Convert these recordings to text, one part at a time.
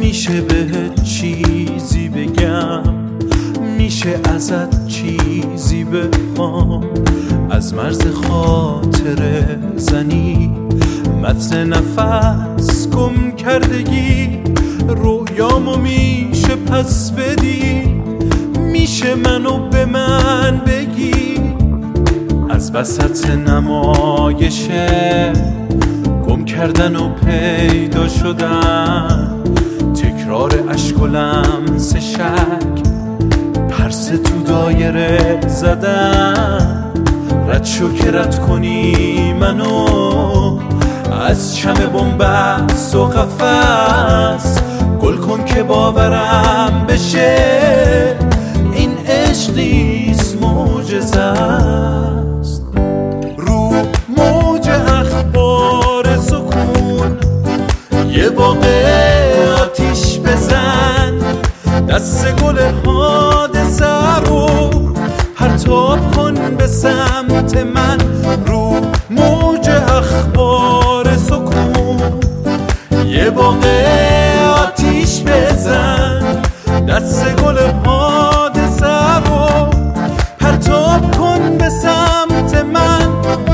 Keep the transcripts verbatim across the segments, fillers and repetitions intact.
میشه بهت چیزی بگم، میشه ازت چیزی بخوام، از مرز خاطره زنی متن نفس گم کردگی، رویامو میشه پس بدی، میشه منو به من بگی، از وسط نمایشه گم کردن و پیدا شدن، تکرار اشک و لمس شک، پرس تو دایره زدن، رد شو که رد کنی منو از چم بنبست و قفس، گل کن که باورم بشه این عشق نیست معجزه است. رو موج اخبار سکون یه واقع آتیش بزن، دست گل حادثه رو پرتاب کن به سمت من. رو موج اخبار سکون یه واقع آتیش بزن، دست گل حادثه رو پرتاب کن به سمت من.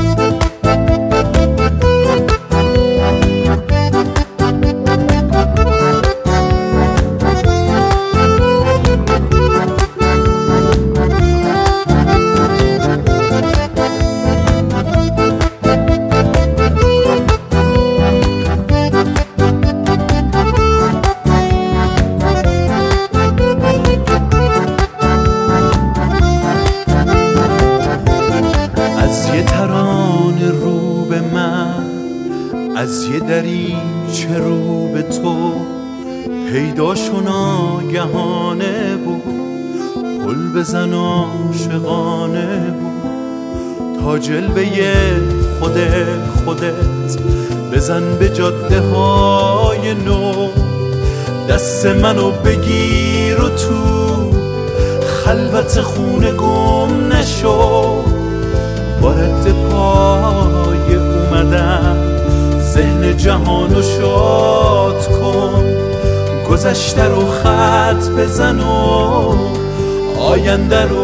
از یه ترانه رو به من، از یه دریچه رو به تو، پیداش و ناگهانه بود، پل بزن عاشقانه بود، تا جلوه خود خودت بزن به جاده های نو، دست منو بگیر و تو خلوت خونه گم نشو، با رد پای اومدم ذهن جهانو شاد کن، گذشته رو خط بزن و آینده رو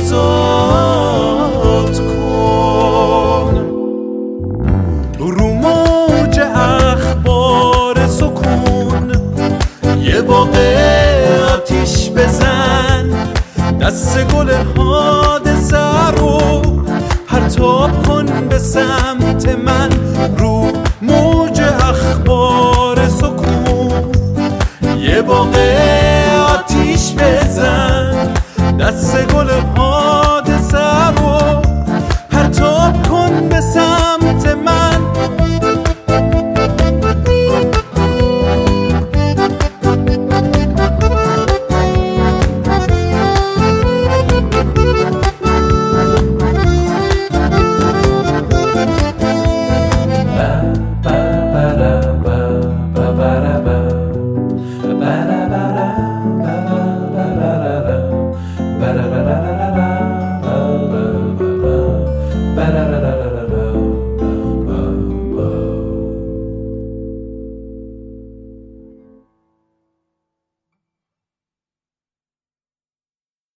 آزاد کن. رو موج اخبار سکون یه واقع آتیش بزن، دست گل حادثه رو پرتاب کن به سمت من. رو موج اخبار سکون یه واقع